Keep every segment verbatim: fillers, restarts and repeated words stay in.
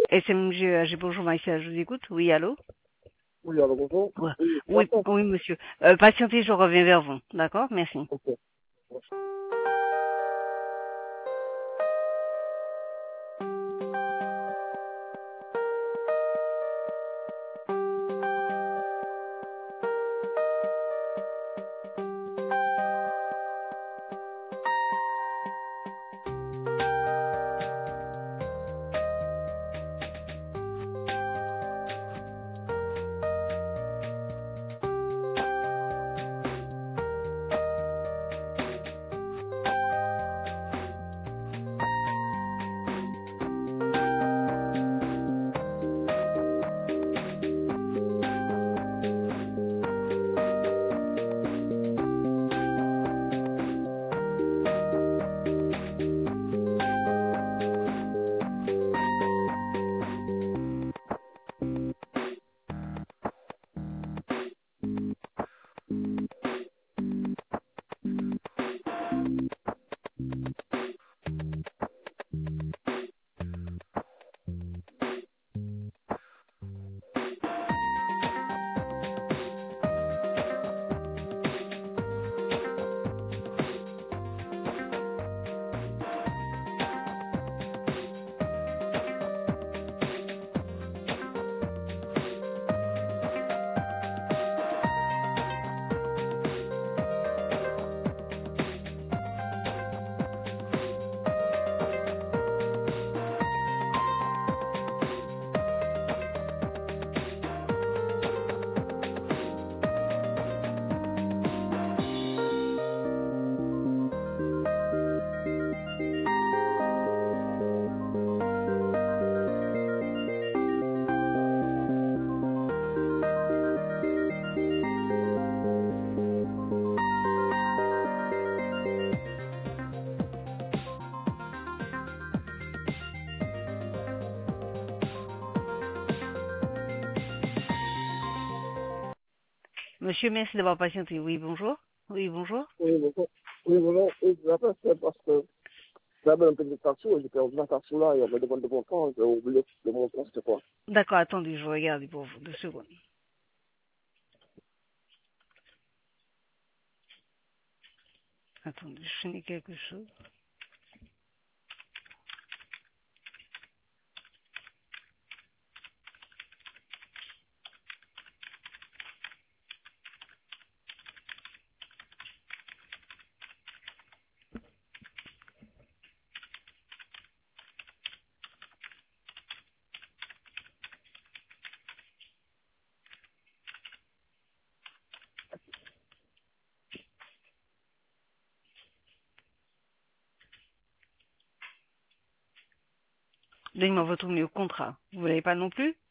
S M G A G, bonjour Maïssa, je vous écoute. Oui, allô? Oui, alors bonjour. Ouais. Oui, Oui, d'accord. oui, monsieur. Euh, patientez, je reviens vers vous. D'accord? Merci. Ok. Monsieur, merci d'avoir patienté. Oui, bonjour. Oui, bonjour. Oui, bonjour. Oui, bonjour. Oui, je vous appelle, c'est parce que j'avais un peu de taxo, et j'étais revenu à taxo là, et on me demande de mon temps, j'ai oublié de mon temps, c'était quoi? D'accord, attendez, je regarde pour vous. Deux secondes. Attendez, je finis quelque chose. Donnez-moi votre numéro de contrat. Vous l'avez pas non plus?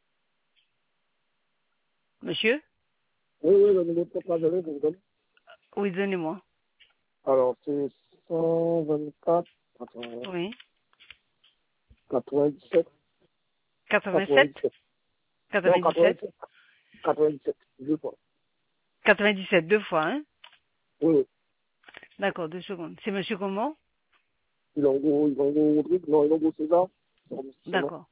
Monsieur? Oui, oui, le numéro de contrat, j'avais, je vous donne. Oui, donnez-moi. Alors, c'est cent vingt-quatre, attends, Oui. quatre-vingt-dix-sept, quatre-vingt-sept? quatre-vingt-dix-sept. Non, quatre-vingt-dix-sept? quatre-vingt-sept, quatre-vingt-dix-sept, deux fois. quatre-vingt-dix-sept, deux fois, hein? Oui, oui. D'accord, deux secondes. C'est monsieur comment? Il en gros, il en gros Rodrigue, non, il en gros César, c'est son nom. D'accord.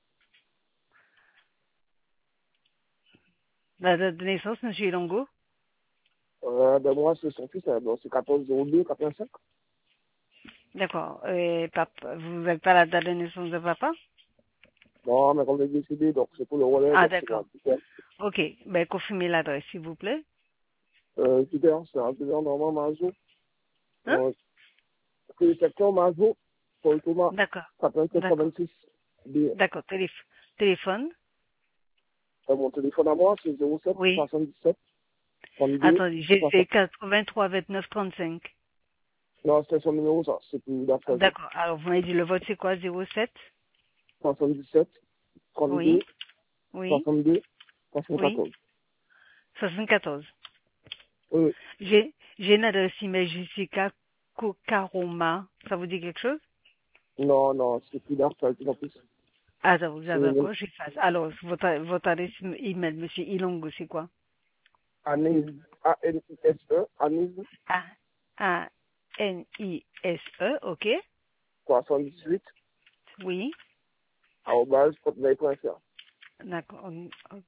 La date de naissance, monsieur Ilongo? Euh, ben moi, c'est son fils, euh, bon, c'est quatorze zéro deux quatre-vingt-cinq. D'accord. Et papa, vous n'avez pas la date de naissance de papa? Non, mais comme il est décédé, donc c'est pour le relais, Ah, donc c'est d'accord. moi. Super. Ok. Ben, confirmez l'adresse, s'il vous plaît. Euh, super, c'est un super normalement, Mazo. Hein? Euh, c'est le secteur Mazo, pour le Thomas, D'accord. quatre-vingt-sept D'accord. quatre-vingt-six. B. D'accord. Télé- téléphone. Euh, mon téléphone à moi, c'est zéro sept Oui. soixante-dix-sept trente-deux Attendez, j'ai soixante. fait quatre-vingt-trois vingt-neuf trente-cinq. Non, c'est son numéro, ça. C'est plus d'après. D'accord. Alors, vous m'avez dit le vote, c'est quoi? zéro sept? soixante-dix-sept Oui. trente-deux Oui. soixante-deux Oui. soixante-quatorze. soixante-quatorze. Oui. J'ai, j'ai une adresse email Jessica Kokaroma. Ça vous dit quelque chose? Non, non, c'est plus d'après, en plus. Ah, ça vous C'est avez une quoi? J'efface. Alors, votre, votre adresse email, monsieur Ilongo, c'est quoi? Anise, A N I S E, Anise, A, A, N, I, S, E, ok? soixante-dix-huit Oui. arobase hotmail point f r. D'accord. hot- hot-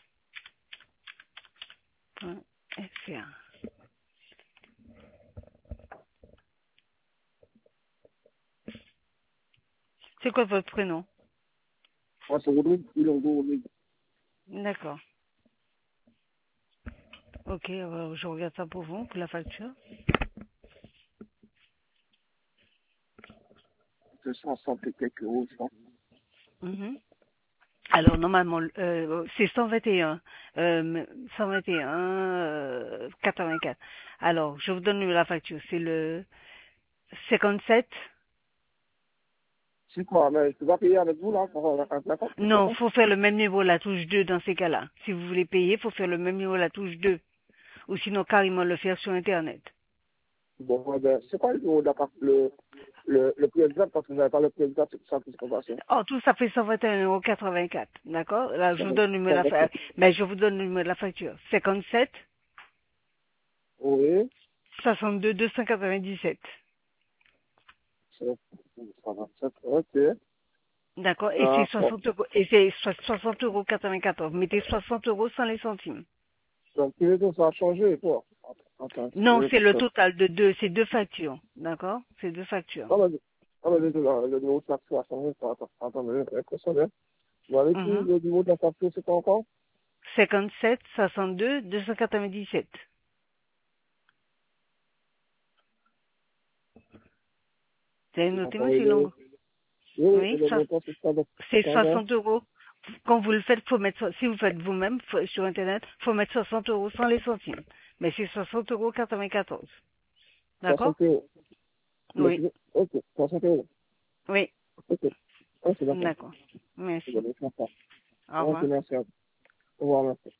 point F R. C'est quoi votre prénom? Moi, c'est Rodrigue, Ilongo Rodrigue. D'accord. Ok, alors je regarde ça pour vous, pour la facture. C'est cent soixante et quelques euros, je pense. Mhm. Alors normalement, euh, c'est cent vingt et un, euh, cent vingt et un, euh, quatre-vingt-quatre. Alors, je vous donne la facture. C'est le cinquante-sept. C'est quoi, mais je peux pas payer avec vous, là, pour la carte d'accord, c'est Non, ça? faut faire le même niveau, la touche deux dans ces cas-là. Si vous voulez payer, faut faire le même niveau, la touche deux. Ou sinon, carrément le faire sur Internet. Bon, ouais, ben, c'est quoi le numéro de la carte, le, le, le prix exact, parce que vous n'avez pas le prix exact, c'est pour ça que c'est comme ça. En tout, ça fait cent vingt et un euros quatre-vingt-quatre. D'accord? Là, je vous donne le numéro de la D'accord. facture. Mais je vous donne le numéro de la facture. cinquante-sept, Oui, soixante-deux, deux cent quatre-vingt-dix-sept. c'est ça va, c'est ok. D'accord? Et c'est D'accord. soixante euros, et c'est so- soixante euros quatre-vingt-quatorze. Mettez soixante euros sans les centimes. Donc, tu veux dire, ça a changé, quoi. Attends, Non, c'est c'est parce le que... total de deux, c'est deux factures. D'accord? C'est deux factures. Ah, mais, ah, mais, le, le, le numéro de la facture a changé, ça, attends, attends, mais, c'est impressionnant. Vous m'avez dit, Mhm. le numéro de la facture, c'est quoi encore? cinquante-sept, soixante-deux, deux cent quatre-vingt-dix-sept. Vous avez noté, Attends, et monsieur le, Longo? oui, oui, et Oui, le ça, montant, c'est ça, donc, c'est attends, soixante euros. Quand vous le faites, faut mettre, si vous faites vous-même faut- sur Internet, faut mettre soixante euros sans les centimes. Mais c'est soixante euros quatre-vingt-quatorze. D'accord? soixante euros. Mais Oui, tu veux, ok, soixante euros. oui, Ok, ok, d'accord. d'accord. Je vais Merci. aller faire ça. Au Ok, revoir. merci à vous. Au revoir, merci.